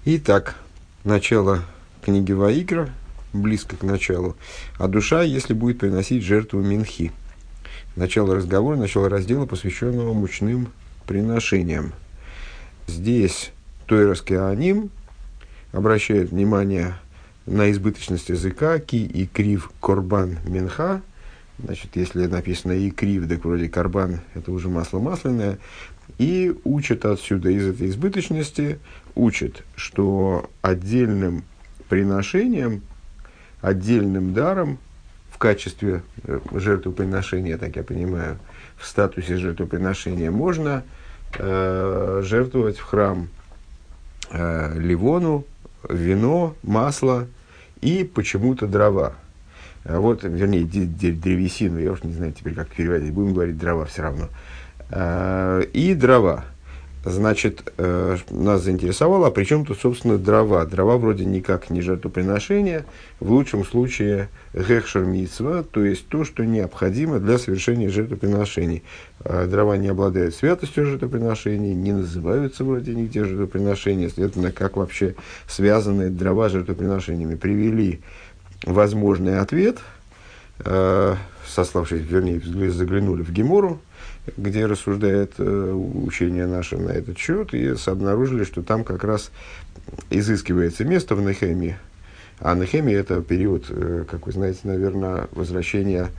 Итак, начало книги Ваикра, близко к началу. А душа, если будет приносить жертву минхи. Начало разговора, начало раздела, посвященного мучным приношениям. Здесь Тойрский Аним обращает внимание на избыточность языка, ки и крив корбан минха. Значит, если написано и крив, так вроде карбан, это уже масло масляное. И учат отсюда, из этой избыточности, учат, что отдельным приношением, отдельным даром в качестве жертвоприношения, так я понимаю, в статусе жертвоприношения можно жертвовать в храм ливону, вино, масло и почему-то дрова. Вот, вернее, древесину, я уж не знаю теперь, как переводить, будем говорить дрова все равно. И дрова. Значит, нас заинтересовало, а при чем тут, собственно, дрова? Дрова вроде никак не жертвоприношение, в лучшем случае гехшер мицва, то есть то, что необходимо для совершения жертвоприношений. Дрова не обладают святостью жертвоприношений, не называются вроде нигде жертвоприношения, следовательно, как вообще связаны дрова с жертвоприношениями. Привели возможный ответ, сославшись, вернее, заглянули в Гемору, где рассуждает учение наше на этот счет, и обнаружили, что там как раз изыскивается место в Нехемии. А Нехемия – это период, как вы знаете, наверное, возвращения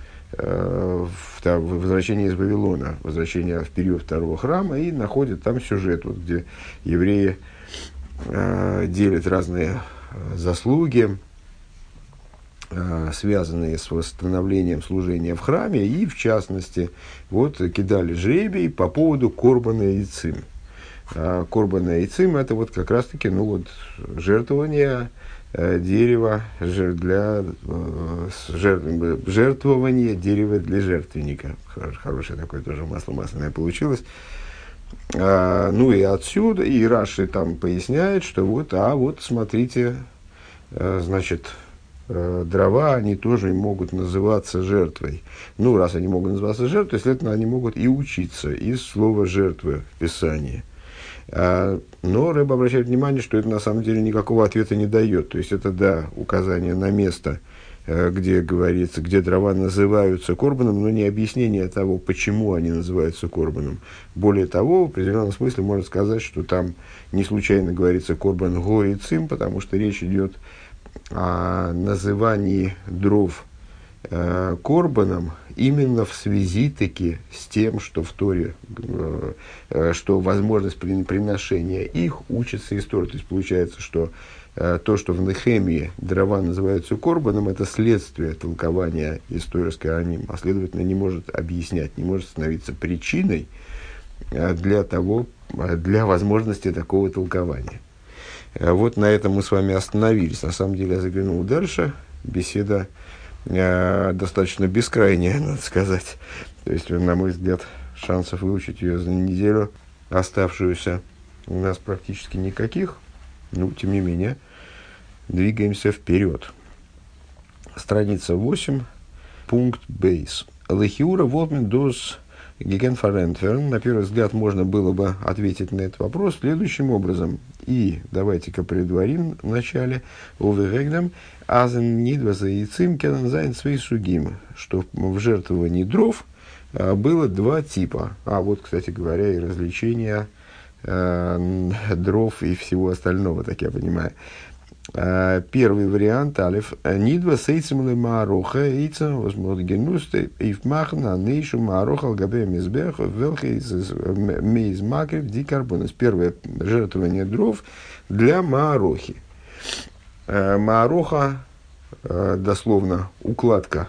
из Вавилона, возвращения в период второго храма, и находят там сюжет, вот, где евреи делят разные заслуги, связанные с восстановлением служения в храме, и, в частности, вот кидали жребий по поводу корбана яйцим. Корбана яйцим – это вот как раз-таки жертвование дерева жертвование дерева для жертвенника. Хорошее такое тоже масло масляное получилось. Ну и отсюда, и Раши там поясняет, что вот смотрите, значит, дрова, они тоже могут называться жертвой. Ну, раз они могут называться жертвой, следовательно, они могут и учиться из слова «жертвы» в Писании. Но Рэб обращает внимание, что это на самом деле никакого ответа не дает. То есть, это, да, указание на место, где говорится, где дрова называются корбаном, но не объяснение того, почему они называются корбаном. Более того, в определенном смысле можно сказать, что там не случайно говорится корбан го и цим, потому что речь идет о назывании дров корбаном именно в связи таки с тем, что в Торе, что возможность приношения их учится из Торы. То есть получается, что то, что в Нехемии дрова называются корбаном, это следствие толкования из Тойрской Аним, а следовательно не может объяснять, не может становиться причиной для возможности такого толкования. Вот на этом мы с вами остановились. На самом деле я заглянул дальше. Беседа достаточно бескрайняя, надо сказать. То есть, на мой взгляд, шансов выучить ее за неделю оставшуюся у нас практически никаких. Ну, тем не менее, двигаемся вперед. Страница 8, пункт бейс. Лехиура волтмен доз гигенфарентверн. На первый взгляд можно было бы ответить на этот вопрос следующим образом. И давайте-ка предварим в начале увегдам азен нидва за яйцим кенан зайн свей сугим, что в жертвовании дров было два типа. А вот, кстати говоря, и развлечения дров и всего остального, так я понимаю. Первый вариант, алиф, нидва сейцем ле маароха, яйцем возможно генусты, и вмахна нейшу маароха алгабе мизбех, велхе мейз макрив дикарбонус. Первое жертвование дров для маарохи. Маароха, дословно, укладка.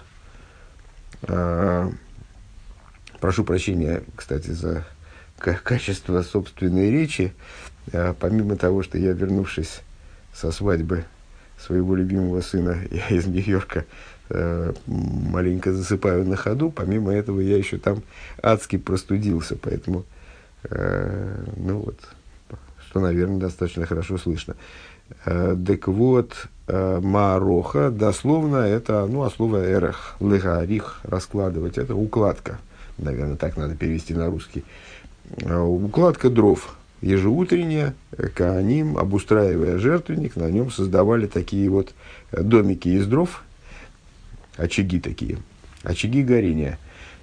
Прошу прощения, кстати, за качество собственной речи. Помимо того, что я, вернувшись со свадьбы своего любимого сына, я из Нью-Йорка маленько засыпаю на ходу. Помимо этого, я еще там адски простудился, поэтому, ну вот, что, наверное, достаточно хорошо слышно. Так вот, маароха, дословно, это, ну, от слова эрех, легарих, раскладывать, это укладка. Наверное, так надо перевести на русский. Укладка дров. ежеутренне коаним, обустраивая жертвенник, на нем создавали такие вот домики из дров, очаги такие, очаги горения,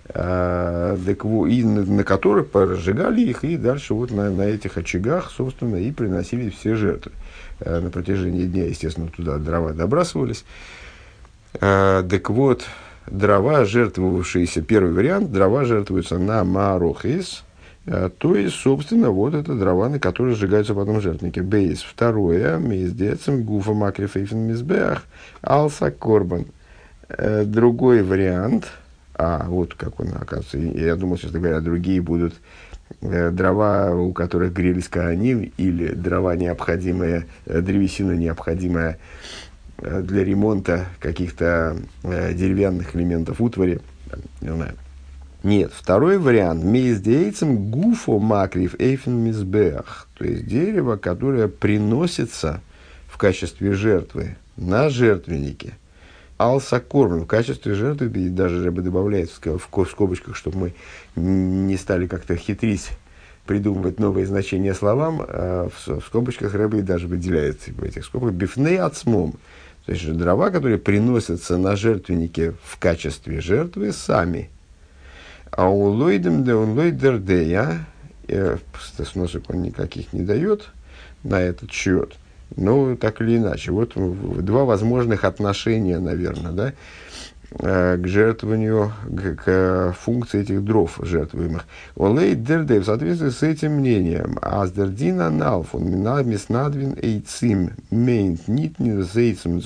и на которых разжигали их, и дальше вот на этих очагах, собственно, и приносили все жертвы. На протяжении дня, естественно, туда дрова добрасывались. Так вот, дрова, жертвовавшиеся, первый вариант, дрова жертвуются на марохис, то есть, собственно, вот это дрова, на которые сжигаются потом жертвенники. Бейс. Второе, миздецем, гуфа макрифейфен мизбеах, алса корбан. Другой вариант, вот как он, оказывается, я думал, честно говоря, другие будут дрова, у которых грелись коаним, или дрова необходимые, древесина необходимая для ремонта каких-то деревянных элементов утвари, не знаю. Нет, второй вариант. Мейздейцем гуфо макрив эйфен мизбеах. То есть дерево, которое приносится в качестве жертвы на жертвеннике. Алсакорбан в качестве жертвы, и даже Ребе добавляет в скобочках, чтобы мы не стали как-то хитрить, придумывать новые значения словам, в скобочках Ребе даже выделяет в этих скобках бифней ацмом. То есть дрова, которые приносятся на жертвеннике в качестве жертвы сами. А у лойдем де он лойдердея, сносок он никаких не дает на этот счет, но так или иначе, вот два возможных отношения, наверное, да, к жертвованию, к функции этих дров жертвуемых. Олейдердея в соответствии с этим мнением, аздердина налфон миснадвин эйцим мейнт нитнин зейцем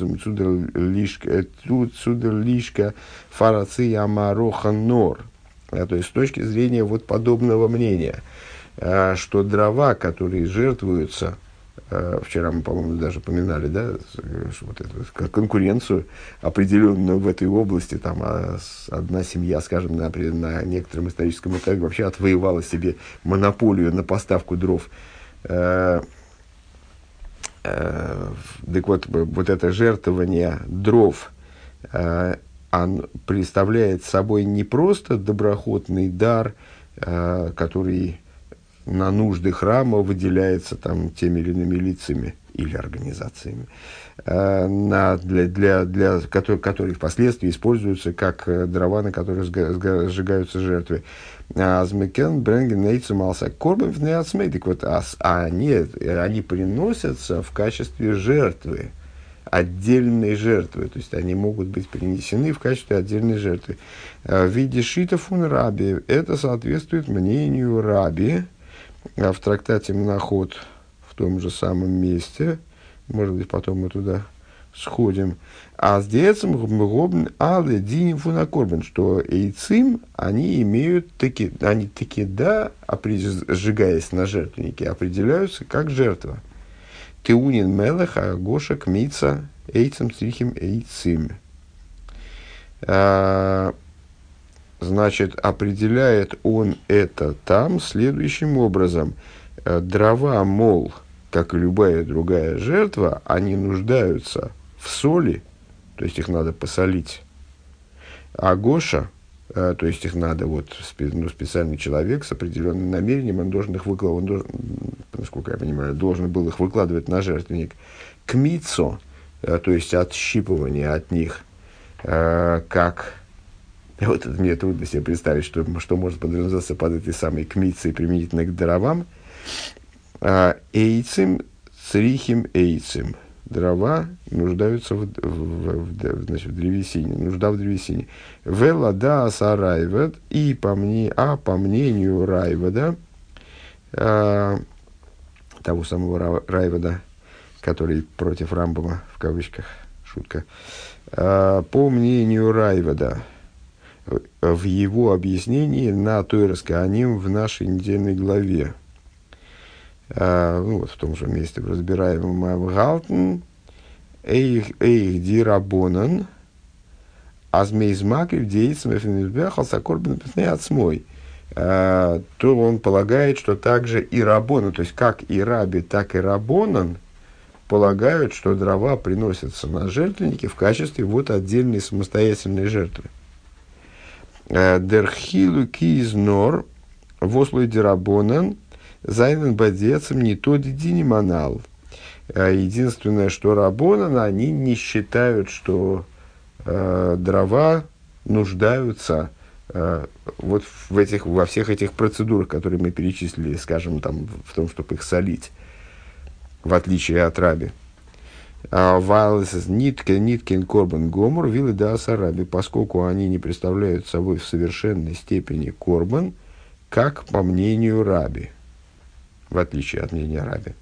цудерлишка фараци амароха нор. То есть, с точки зрения вот подобного мнения, что дрова, которые жертвуются, вчера мы, по-моему, даже поминали, да, вот эту конкуренцию определенную в этой области, там одна семья, скажем, на некотором историческом этапе вообще отвоевала себе монополию на поставку дров. Так вот, вот это жертвование дров, он представляет собой не просто доброходный дар, который на нужды храма выделяется там теми или иными лицами или организациями, которые впоследствии используются как дрова, на которых сжигаются жертвы. Азмекен бренген нейцем алса корбен в неацмейдик. Вот они приносятся в качестве жертвы, отдельной жертвы, то есть они могут быть принесены в качестве отдельной жертвы. В виде шита фун раби, это соответствует мнению раби, в трактате Мнахот в том же самом месте, может быть, потом мы туда сходим, а с децем гобн але диним фунакорбен, что эйцим, они имеют они таки, да, сжигаясь на жертвеннике, определяются как жертва. Теунин мелех, а гоша кмица, эйцем стрихим эйцим. Значит, определяет он это там следующим образом. Дрова, мол, как и любая другая жертва, они нуждаются в соли, то есть их надо посолить. А гоша, то есть их надо, специальный человек с определенным намерением, он должен их выкладывать, насколько я понимаю, должен был их выкладывать на жертвенник. Кмицо, то есть отщипывание от них, как... Вот это мне трудно себе представить, что может подразумеваться под этой самой кмицей применительно к дровам. Эйцим, црихим эйцим. Дрова нуждаются в древесине, нужда в древесине. Велада сарайвед, и по мнению Райведа, того самого Райведа, который против Рамбама, в кавычках, шутка, по мнению Райведа, в его объяснении на Тойрес Коаним в нашей недельной главе, в том же месте в разбираемом Авгалтен, эйх дирабонан, азмейзмакрив дейцем эфенизбехал сакорбен пятней отсмой, то он полагает, что также и Рабонан, то есть как и Раби, так и Рабонан полагают, что дрова приносятся на жертвенники в качестве отдельной самостоятельной жертвы. Дерхилу кизнор вослой дирабонан Зайнен бадецем не то дидиниманал. Единственное, что рабонан, они не считают, что дрова нуждаются вот во всех этих процедурах, которые мы перечислили, скажем, там, в том, чтобы их солить, в отличие от раби. Ниткин корбан гомор вилы да асараби, поскольку они не представляют собой в совершенной степени корбан, как по мнению раби, в отличие от мнения раби.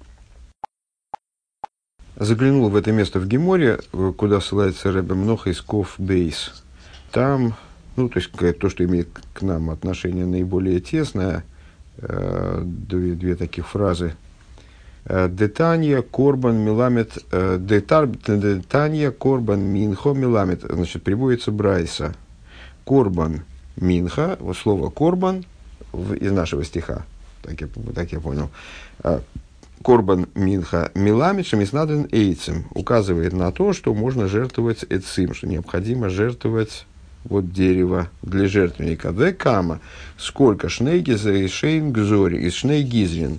Заглянул в это место в Геморе, куда ссылается Ребе Мнох из Ков Бейс. Там, ну, то есть то, что имеет к нам отношение наиболее тесное, две таких фразы. Детанья корбан миламет, детанья корбан минхо миламет. Значит, приводится брайса. Корбан минха, вот слово корбан из нашего стиха, так я понял. Корбан минха миламет шамиснаден эйцем указывает на то, что можно жертвовать эцим, что необходимо жертвовать вот дерево для жертвенника. Векама, сколько шнейгиза и шейн гзори, из шнейгизрин,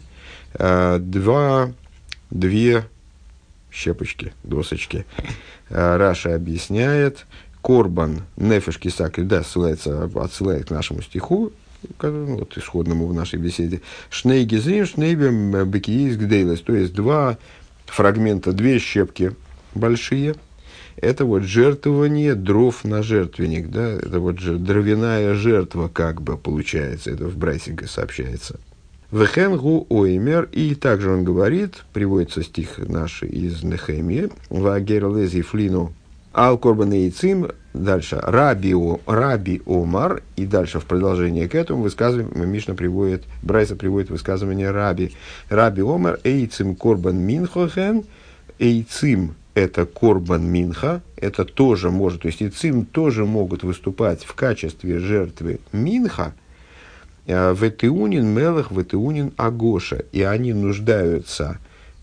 две щепочки, досочки. Раша объясняет, корбан нефеш кисак, да, отсылает к нашему стиху, вот, исходному в нашей беседе. Шнейгизрин, шнейбем бекиис гдейлес, то есть два фрагмента, две щепки большие. Это вот жертвование дров на жертвенник, да, это вот дровяная жертва, как бы получается, это в Брайсинге сообщается. Вехенгу оймер, и также он говорит, приводится стих наш из Нехемии, вагерлези флину ал корбан эйцим, дальше раби омар, и дальше в продолжение к этому высказывание Мишна приводит, Брайса приводит высказывание раби омар эйцим корбан минхохен, эйцим это корбан минха, это тоже может, то есть эйцим тоже могут выступать в качестве жертвы минха, ветеунин мелах, ветеунин агоша, и они нуждаются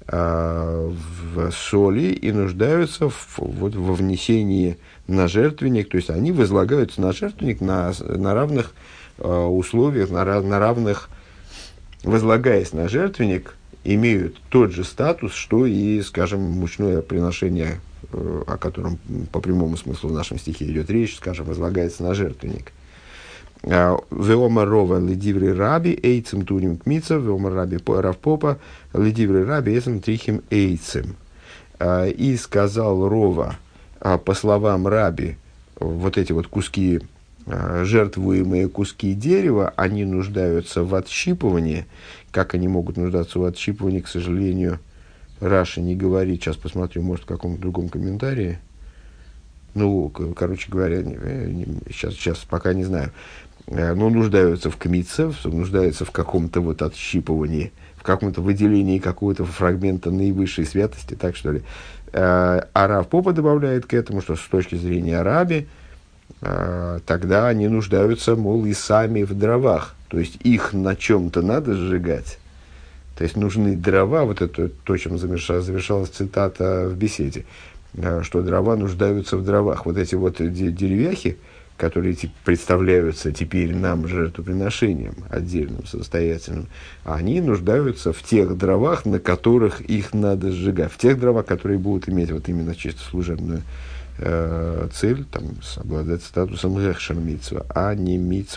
в соли и нуждаются во внесении на жертвенник, то есть они возлагаются на жертвенник на равных условиях, на равных, возлагаясь на жертвенник, имеют тот же статус, что и, скажем, мучное приношение, о котором по прямому смыслу в нашем стихе идет речь, скажем, возлагается на жертвенник. Веомар рова ледиври раби эйцем турим кмица, веомар раби равпопа ледиври раби эйцем трихим эйцем. И сказал Рова, по словам раби, вот эти вот куски, жертвуемые куски дерева, они нуждаются в отщипывании. Как они могут нуждаться в отщипывании, к сожалению, Раша не говорит. Сейчас посмотрю, может, в каком-то другом комментарии. Ну, короче говоря, сейчас пока не знаю. Но нуждаются в кмитце, нуждаются в каком-то вот отщипывании, в каком-то выделении какого-то фрагмента наивысшей святости, так что ли. А Рав Попа добавляет к этому, что с точки зрения раби, тогда они нуждаются, мол, и сами в дровах. То есть их на чем-то надо сжигать. То есть нужны дрова, вот это то, чем завершалась цитата в беседе, что дрова нуждаются в дровах. Вот эти вот деревяхи, которые представляются теперь нам жертвоприношением отдельным, самостоятельным, они нуждаются в тех дровах, на которых их надо сжигать. В тех дровах, которые будут иметь вот именно чисто служебную цель, там, обладать статусом гехшер мицва, а не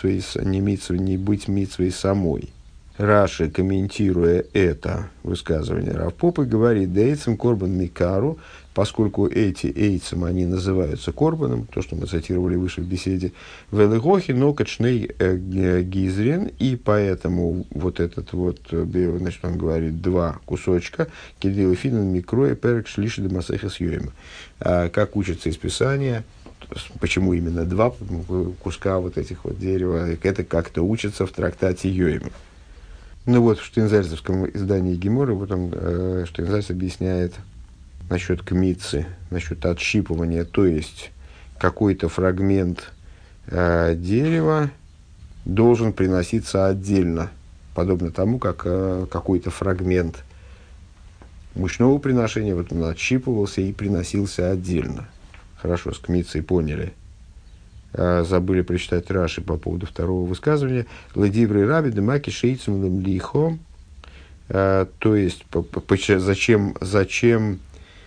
быть мицвой самой. Раши, комментируя это высказывание Рав Попы, говорит: «Дейцем корбан микару», поскольку эти эйцем, они называются корбаном, то, что мы цитировали выше в беседе, «Велегохи нокачней гизрин», и поэтому вот этот вот, значит, он говорит, два кусочка, «Кидил финан микроя перек шлиши де масехес йоэм». Как учится из Писания, почему именно два куска вот этих вот дерева, это как-то учится в трактате Йоэм. Ну вот, в штейнзальцевском издании Геморы, вот он, Штейнзальц объясняет насчет кмитцы, насчет отщипывания, то есть какой-то фрагмент дерева должен приноситься отдельно, подобно тому, как какой-то фрагмент мучного приношения, вот он отщипывался и приносился отдельно. Хорошо, с кмитцей поняли. Забыли прочитать Раши по поводу второго высказывания. «Ледиврей раби демаки шейцем лихо То есть, зачем,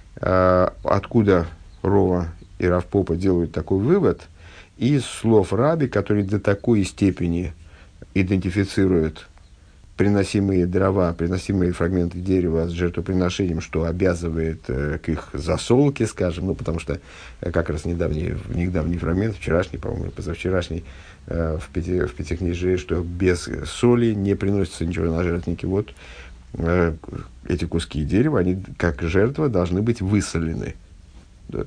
откуда Рова и Рав Попа делают такой вывод из слов Раби, который до такой степени идентифицирует приносимые дрова, приносимые фрагменты дерева с жертвоприношением, что обязывает к их засолке, скажем, потому что как раз недавний фрагмент, вчерашний, по-моему, позавчерашний, в Пятикнижии, что без соли не приносится ничего на жертвенники. Вот эти куски дерева, они как жертва должны быть высолены. Да.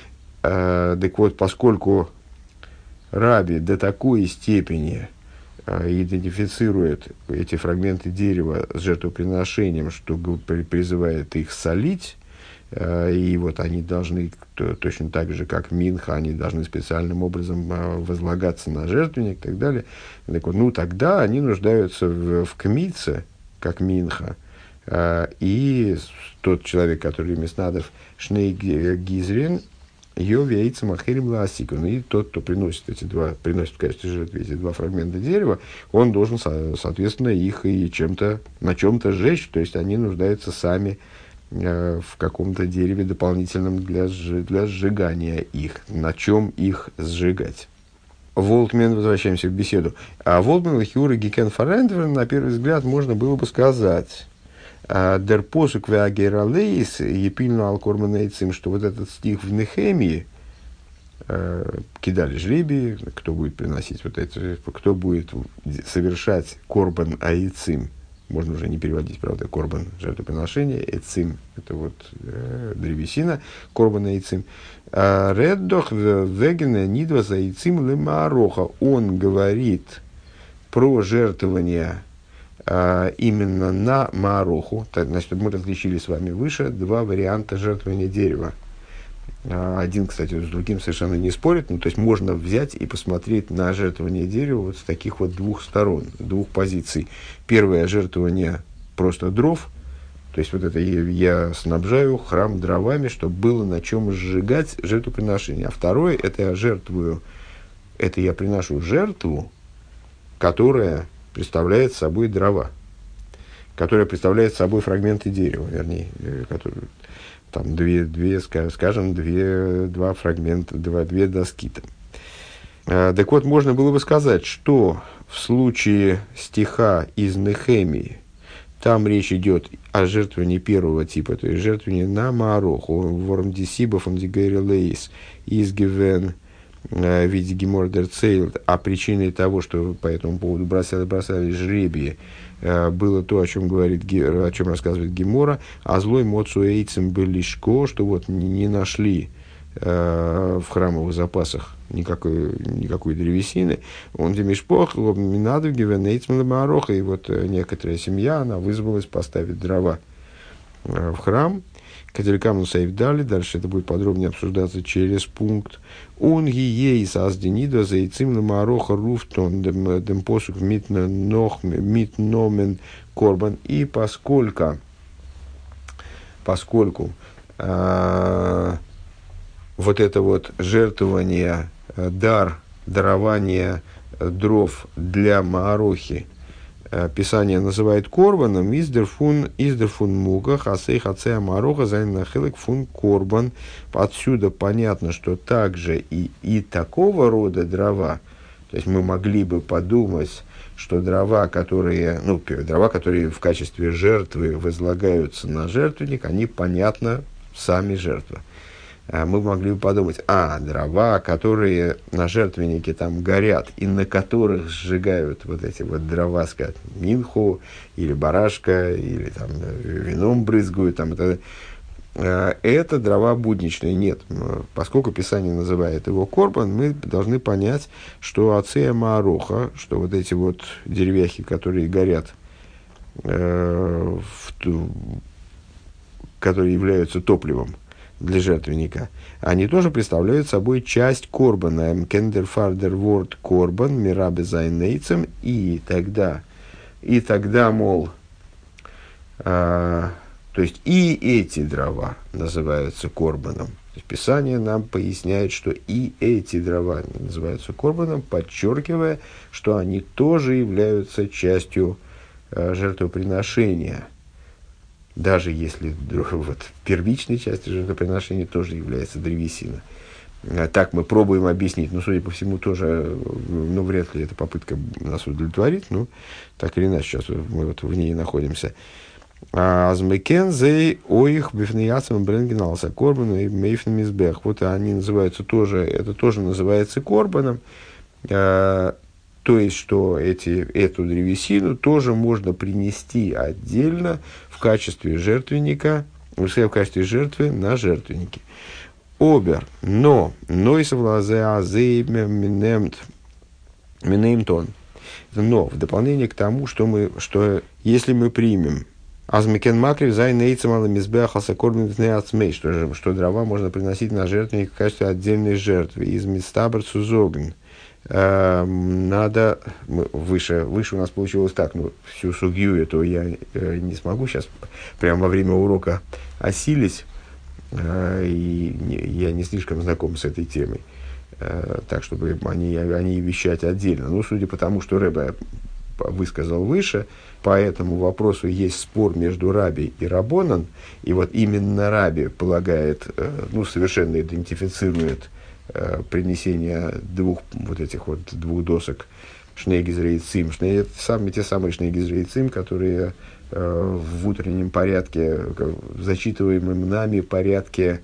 Так вот, поскольку Раби до такой степени идентифицирует эти фрагменты дерева с жертвоприношением, что призывает их солить, и вот они должны, точно так же, как минха, они должны специальным образом возлагаться на жертвенник и так далее. Так вот, тогда они нуждаются в кмице, как минха, и тот человек, который Меснадов Шней Гизрин, Йови Яйцам Ахерим Ласикун, и тот, кто приносит в качестве жертвы эти два фрагмента дерева, он должен, соответственно, их и на чем-то сжечь, то есть они нуждаются сами в каком-то дереве дополнительном для сжигания их. На чем их сжигать? Волтмен, возвращаемся к беседу. А Волтмен, Лахиура, Гикен Фарендер, на первый взгляд, можно было бы сказать, Дер посук веагералейс епильну алкорманейцим, что вот этот стих в Нехемии, кидали жребии, кто будет приносить вот это, кто будет совершать корбан аицим, можно уже не переводить, правда, корбан жертвоприношение, эцим это вот древесина, корбан аицим. Реддох вегена нидва за аицим лемаароха. Он говорит про жертвование именно на Маароху. Значит, мы различили с вами выше два варианта жертвования дерева. Один, кстати, с другим совершенно не спорит. То есть можно взять и посмотреть на жертвование дерева вот с таких вот двух сторон, двух позиций. Первое — жертвование просто дров. То есть вот это я снабжаю храм дровами, чтобы было на чем сжигать жертвоприношение. А второе — это я приношу жертву, которая представляет собой дрова, которая представляет собой фрагменты дерева, вернее, которые, там два фрагмента, две доски. Так вот, можно было бы сказать, что в случае стиха из Нехемии там речь идет о жертвовании первого типа, то есть жертвовании на Маароху, вормдисиба фондигайрелейс, изгивен, в виде Гемордер Цейлд, а причиной того, что по этому поводу бросали жребии, было то, о чем рассказывает Гемора, а злой моцу эйцем былишко, что вот не нашли в храмовых запасах никакой древесины. Он демишпох, минаду гивен эйцем лемаароха, и вот некоторая семья, она вызвалась поставить дрова в храм. Катерикамну Сейфдали, дальше это будет подробнее обсуждаться через пункт. Он гией сазденида за яйцим лемаароха руфтон демпосук митномен корбан. И поскольку вот это вот жертвование, дарование дров для Маарохи, Писание называет корбаном, издерфун муга, хасей хацея мароха, зайнахелек фун корбан. Отсюда понятно, что также и такого рода дрова, то есть мы могли бы подумать, что дрова, которые в качестве жертвы возлагаются на жертвенник, они, понятно, сами жертва. Мы могли бы подумать, дрова, которые на жертвеннике там горят, и на которых сжигают вот эти вот дрова, скажем, минху, или барашка, или там вином брызгают, там, это дрова будничные. Нет, поскольку Писание называет его корбан, мы должны понять, что ацея маароха, что вот эти вот деревяхи, которые горят, которые являются топливом для жертвенника, они тоже представляют собой часть корбана. Кендерфардер ворд корбан мирабе зайнейцем. И тогда, мол, то есть и эти дрова называются корбаном. То есть Писание нам поясняет, что и эти дрова называются корбаном, подчеркивая, что они тоже являются частью жертвоприношения. даже если вот, первичной частью жертвоприношения тоже является древесина. Так мы пробуем объяснить, но, судя по всему, тоже, ну, вряд ли эта попытка нас удовлетворит, но так или иначе, сейчас мы вот в ней находимся. Азмекензей оих бифнияцам бренгеналса корбану и мейфнамизбех. Вот они называются тоже, это тоже называется корбаном. То есть, что эту древесину тоже можно принести отдельно в качестве жертвенника, в качестве жертвы на жертвеннике. Обер, но в дополнение к тому, что если мы примем азмикен макрив зай нейцемала мизбеахаса кормим внеацмей, что дрова можно приносить на жертвенник в качестве отдельной жертвы из мистабр сузоген. Надо выше у нас получилось так, ну, всю сугью эту я не смогу сейчас прямо во время урока осилить, и я не слишком знаком с этой темой, так чтобы они вещать отдельно. Но судя по тому, что Ребе высказал выше, по этому вопросу есть спор между Раби и Рабонан, и вот именно Раби полагает, ну, совершенно идентифицирует принесение двух досок шнейгизрей и цим. Те самые шнейгизрей и цим, которые в утреннем порядке, в зачитываемом нами порядке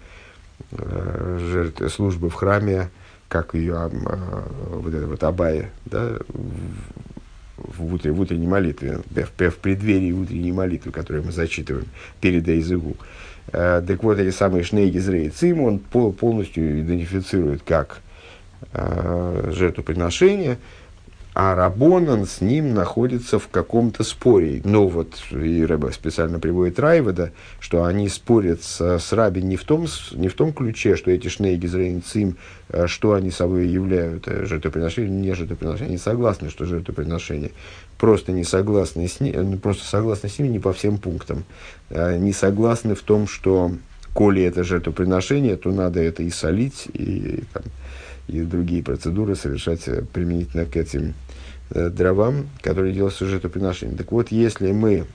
службы в храме, как ее вот это вот абая, да, в утренней молитве, в преддверии утренней молитвы, которую мы зачитываем перед Эйзегу. Так вот, эти самые шнейгизрей и цим он полностью идентифицирует как жертвоприношение, а Рабонан с ним находится в каком-то споре. Но вот и Ребе специально приводит Райведа, что они спорят с Раби не в том ключе, что эти шнейгизрей и цим, что они собой являют, жертвоприношение, не жертвоприношение. Они согласны, что жертвоприношение. Просто согласны с ними не по всем пунктам. Не согласны в том, что коли это жертвоприношение, то надо это и солить, и другие процедуры совершать применительно к этим дровам, которые делаются жертвоприношением. Так вот, если мы...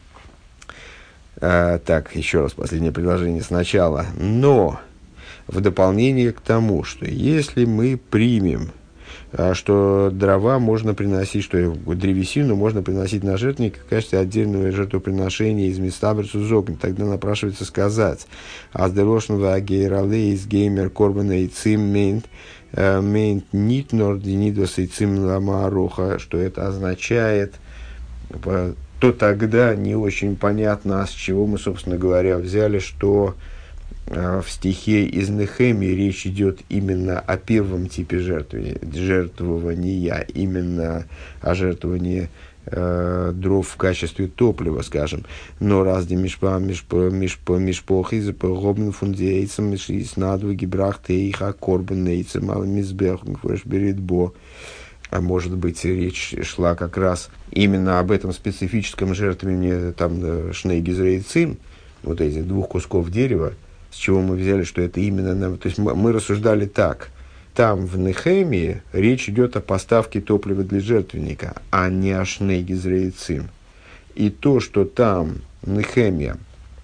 так, еще раз, последнее предложение сначала. Но в дополнение к тому, что если мы примем, что дрова можно приносить, что древесину можно приносить на жертвенник в качестве отдельного жертвоприношения из мистабрцу зогн, тогда напрашивается сказать: «Аздерошнова гейрале из геймер корбана и цим мейнт нит нординидос и цим ламаароха», что это означает, то тогда не очень понятно, с чего мы, собственно говоря, взяли, что в стихе из Нехемии речь идет именно о первом типе жертвования, именно о жертвовании дров в качестве топлива, скажем. Но разди мишпохи запогобен фундейцем из надвиги брахты их акорбенейцем алмизбехом фрешберитбо. А может быть, речь шла как раз именно об этом специфическом жертвовании там шнейгизрей и цим, вот этих двух кусков дерева, с чего мы взяли, что это именно... То есть мы рассуждали так. Там, в Нехемии, речь идет о поставке топлива для жертвенника, а не о шнейгизрей и цим. И то, что там в Нехемии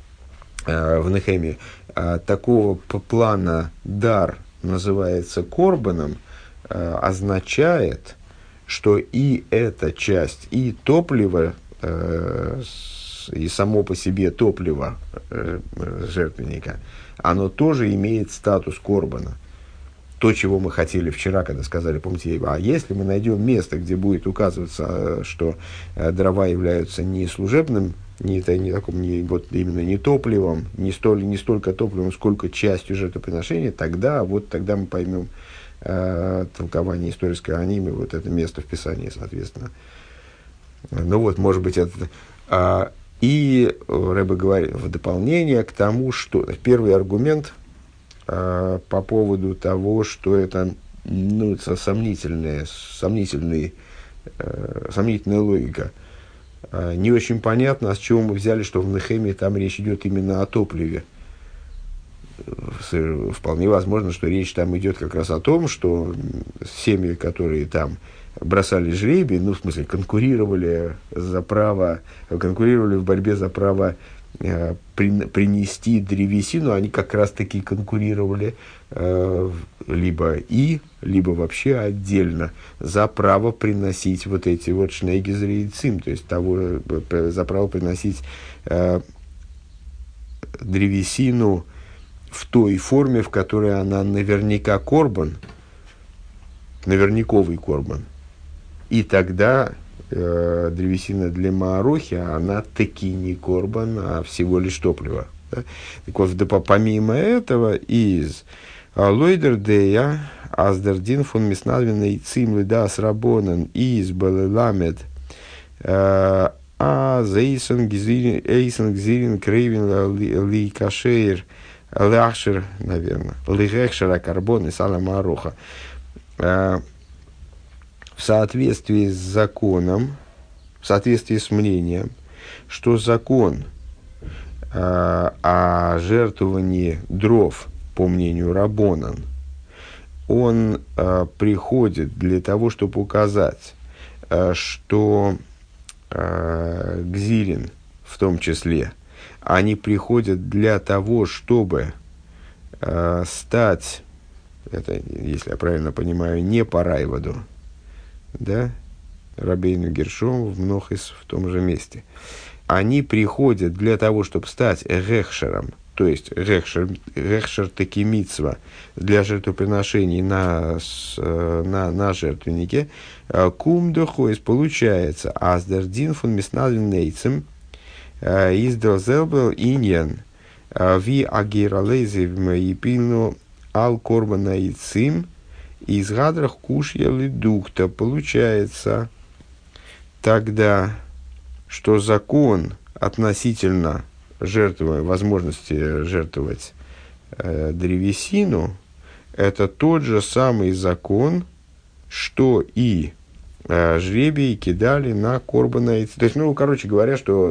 такого плана дар называется корбаном, означает, что и эта часть, и топливо, и само по себе топливо жертвенника, оно тоже имеет статус корбана. То, чего мы хотели вчера, когда сказали, помните, а если мы найдем место, где будет указываться, что дрова являются не служебным, вот именно не топливом, не столько топливом, сколько частью жертвоприношения, тогда мы поймем толкование исторической анимы, вот это место в Писании, соответственно. Ну вот, может быть, это... И Ребе говорит в дополнение к тому, что первый аргумент по поводу того, что это сомнительная логика. Не очень понятно, с чего мы взяли, что в Нехемии там речь идет именно о топливе. Вполне возможно, что речь там идет как раз о том, что семьи, которые там бросали жребий, в смысле, конкурировали в борьбе за право принести древесину, они как раз-таки конкурировали либо вообще отдельно за право приносить вот эти вот шнейгезеры и цим, то есть за право приносить древесину в той форме, в которой она наверняка корбан, наверняковый корбан. И тогда древесина для маорохи, она таки не корбан, а всего лишь топливо. Да? Так вот, помимо этого, из лойдердея аздердин фон миснадвенный цим лидас рабонан из балеламед а зейсон гзирин крейвин ли кашейр ляшер, наверное, лигехшера карбон и сала маороха. В соответствии с законом, в соответствии с мнением, что закон о жертвовании дров, по мнению рабонан, он приходит для того, чтобы указать, что гзирин, в том числе, они приходят для того, чтобы стать, это, если я правильно понимаю, не по райваду, да, Рабейну Гершом в Мнохис в том же месте. Они приходят для того, чтобы стать рехшером, то есть рехшер таки мицва для жертвоприношений на жертвеннике. Кум дохойс получается аздердин фун миснадвин нейцем издал зелбел иньян ви агиралейзев епину ал корбана и цим из гадрах кушья лидукта. Получается тогда, что закон относительно возможности жертвовать древесину, это тот же самый закон, что и жребий кидали на корбана и цим. То есть, короче говоря, что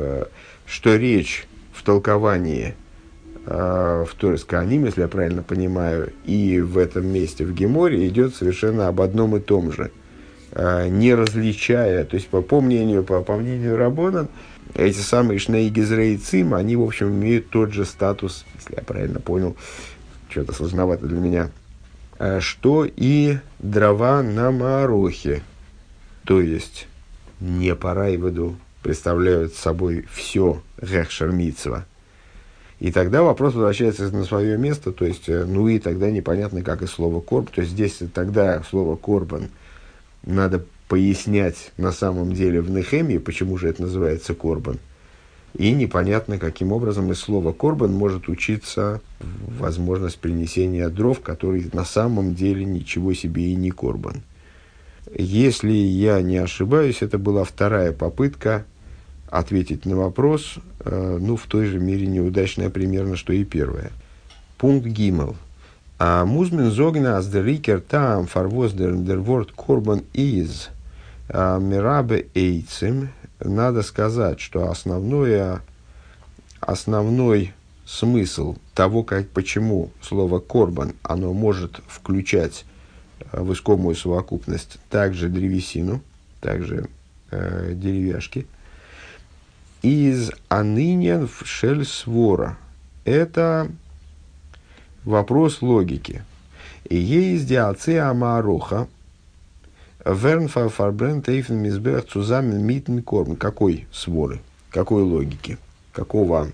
речь в толковании в Торес Коаним, если я правильно понимаю, и в этом месте в Геморе идет совершенно об одном и том же, не различая, то есть по мнению рабонан, эти самые шнейгезеры и цим, они, в общем, имеют тот же статус, если я правильно понял, что-то сложновато для меня, что и дрова на маорохе, то есть не по райваду представляют собой все рехшер мицва. И тогда вопрос возвращается на свое место, то есть, и тогда непонятно, как и слово корб. То есть, здесь тогда слово корбан надо пояснять на самом деле в Нехемии, почему же это называется корбан. И непонятно, каким образом из слова корбан может учиться возможность принесения дров, который на самом деле ничего себе и не корбан. Если я не ошибаюсь, это была вторая попытка ответить на вопрос, в той же мере неудачная примерно, что и первая. Пункт Гимел. Музмен зогна аздерикер таам фарвоз дер ворд корбан из мирабе эйцем. Надо сказать, что основной смысл того, почему слово корбан, оно может включать в искомую совокупность также древесину, также деревяшки, из анынен в шель свора. Это вопрос логики. И есть диаце амароха вернфа фарбрен тейфен мизбех цузамен митн корм. Какой своры? Какой логики? Какого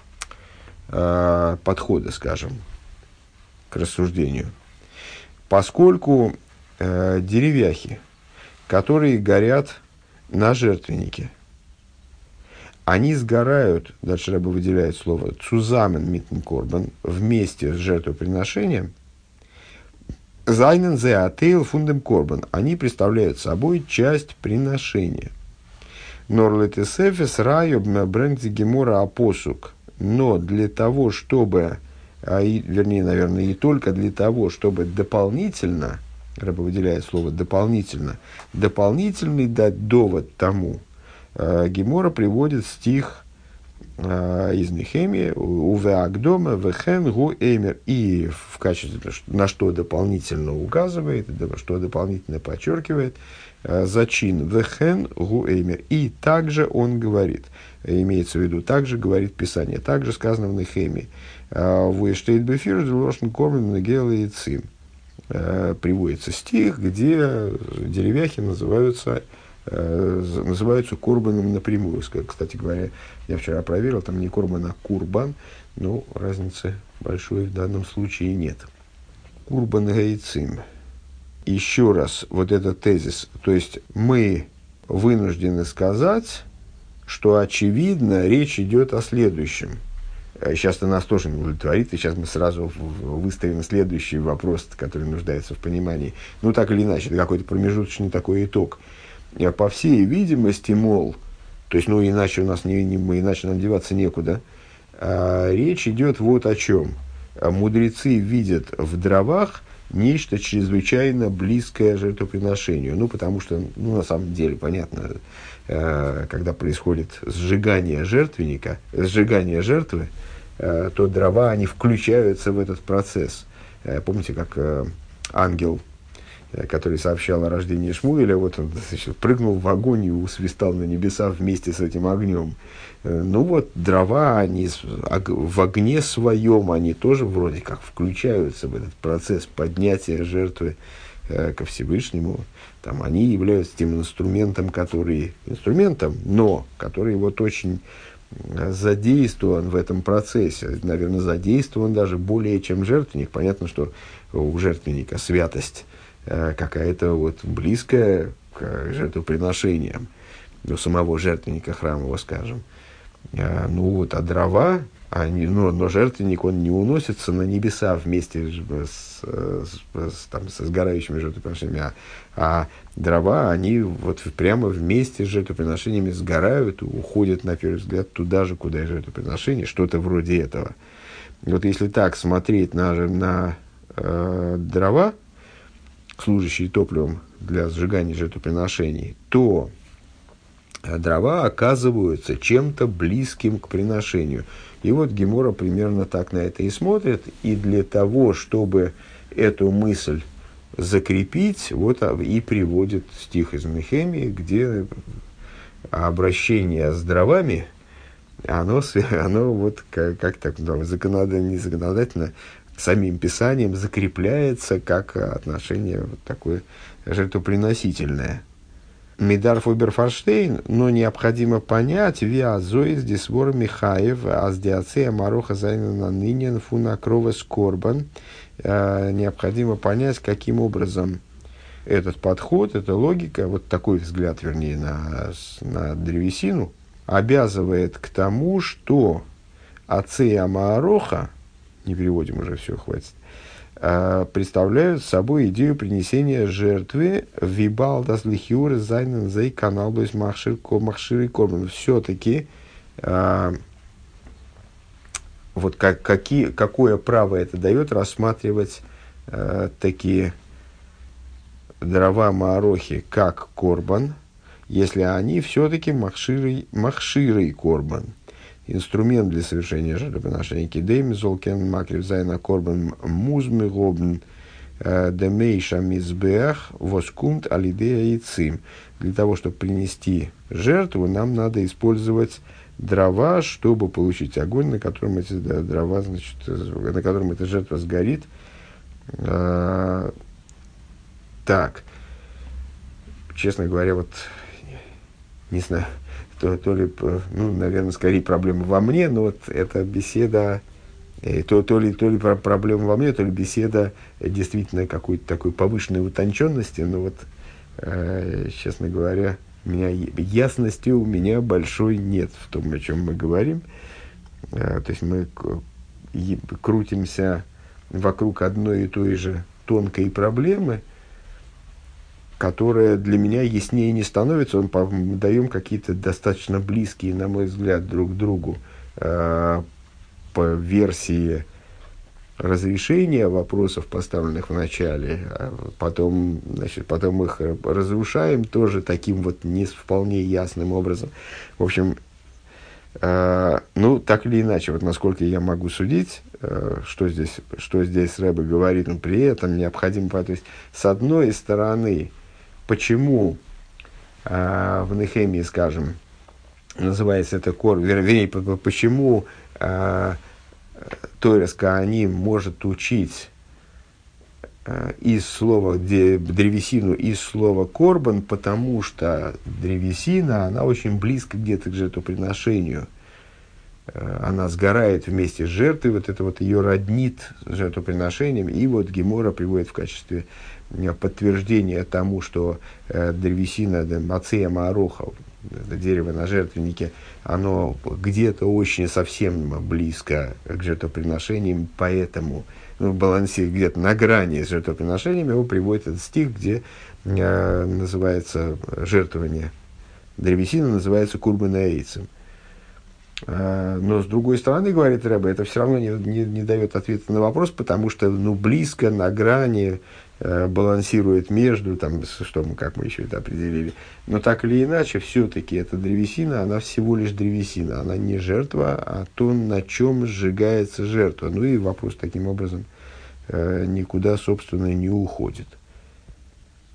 подхода, скажем, к рассуждению? Поскольку деревяхи, которые горят на жертвеннике, они сгорают, дальше Ребе выделяет слово «цузамен митн корбан», вместе с жертвоприношением, «зайнен зе атейл фундем корбан», они представляют собой часть приношения. «Норлетесефес райо брэнгзи гемора апосук», но для того, чтобы, вернее, наверное, не только для того, чтобы дополнительно, Ребе выделяет слово «дополнительно», дополнительный дать довод тому, Гемора приводит стих из Нехемии, увеагдома, вехен, гу эймер. И в качестве, на что дополнительно указывает, что дополнительно подчеркивает, зачин вехен, гу эймер. И также он говорит, имеется в виду, также говорит Писание, также сказано в Нехемии. Вуэштейт бефир, лошен кормлен, нагел и цим. Приводится стих, где деревяхи называются корбаном напрямую. Кстати говоря, я вчера проверил, там не корбан, а курбан, но разницы большой в данном случае нет. Курбан гейцим. Еще раз, вот этот тезис, то есть мы вынуждены сказать, что очевидно речь идет о следующем. Сейчас это нас тоже не удовлетворит, и сейчас мы сразу выставим следующий вопрос, который нуждается в понимании. Ну, так или иначе, это какой-то промежуточный такой итог. По всей видимости, мол, то есть, ну, иначе у нас иначе нам деваться некуда, речь идет вот о чем. Мудрецы видят в дровах нечто чрезвычайно близкое жертвоприношению. Ну, потому что, ну, на самом деле, понятно, когда происходит сжигание жертвы, то дрова, они включаются в этот процесс. Помните, как ангел, который сообщал о рождении Шмуэля, вот он, значит, прыгнул в огонь и усвистал на небеса вместе с этим огнем. Ну вот, дрова, они в огне своем, они тоже вроде как включаются в этот процесс поднятия жертвы ко Всевышнему. Там они являются тем инструментом, но который вот очень задействован в этом процессе. Наверное, задействован даже более, чем жертвенник. Понятно, что у жертвенника святость какая-то вот близкая к жертвоприношениям, до самого жертвенника храмового, скажем. Ну вот, а дрова, но жертвенник, он не уносится на небеса вместе с сгорающими жертвоприношениями, а дрова, они вот прямо вместе с жертвоприношениями сгорают, уходят, на первый взгляд, туда же, куда и жертвоприношение, что-то вроде этого. Вот если так смотреть на дрова, служащие топливом для сжигания жертвоприношений, то дрова оказываются чем-то близким к приношению. И вот Гемора примерно так на это и смотрит. И для того, чтобы эту мысль закрепить, вот и приводит стих из Нехемии, где обращение с дровами, оно вот как так, не законодательно, самим Писанием закрепляется как отношение вот такое жертвоприносительное. Мидар Фуберфорштейн, но необходимо понять, виазоис дисвор Михаев, аздиацея мароха зайнана нынен фуна кровес корбан. Необходимо понять, каким образом этот подход, эта логика, вот такой взгляд, вернее, на древесину, обязывает к тому, что ацея маароха, не переводим уже, все, хватит, представляют собой идею принесения жертвы вибалдас лихюр зайнен зей канал без махшир и корбан. Все-таки вот какое право это дает рассматривать такие дрова маорохи как корбан, если они все-таки махширы и корбан. Инструмент для совершения жертвоприношения кидейм золкен макрив зайна корбан музмы робн демейша мизбех воскумт алидея и цим. Для того, чтобы принести жертву, нам надо использовать дрова, чтобы получить огонь, на котором эти дрова, значит, на котором эта жертва сгорит. Так, честно говоря, вот не знаю, то ли, ну, наверное, скорее проблема во мне, но вот эта беседа, то ли проблема во мне, то ли беседа действительно какой-то такой повышенной утонченности, но вот, честно говоря, ясности у меня большой нет в том, о чем мы говорим. То есть мы крутимся вокруг одной и той же тонкой проблемы, которая для меня яснее не становится. Мы даем какие-то достаточно близкие, на мой взгляд, друг к другу по версии разрешения вопросов, поставленных в начале, а потом их разрушаем тоже таким вот не вполне ясным образом. В общем, Ну, так или иначе, вот насколько я могу судить, что здесь Рэбе говорит, но при этом необходимо, то есть, с одной стороны, почему в Нехемии, скажем, называется это вернее, почему Торес Кааним может учить из слова древесину из слова корбан, потому что древесина, она очень близко где-то к жертвоприношению. Она сгорает вместе с жертвой, вот это вот ее роднит с жертвоприношением, и вот Гемора приводит в качестве подтверждения тому, что древесина Мацея Маароха, дерево на жертвеннике, оно где-то очень совсем близко к жертвоприношениям, поэтому балансирует где-то на грани с жертвоприношением, его приводит этот стих, где называется жертвование древесины, называется курбан аэйцем. Но с другой стороны, говорит Рэбе, это все равно не дает ответа на вопрос, потому что близко, на грани, балансирует между, как мы еще это определили. Но так или иначе, все-таки эта древесина, она всего лишь древесина, она не жертва, а то, на чем сжигается жертва. Ну и вопрос таким образом никуда, собственно, не уходит.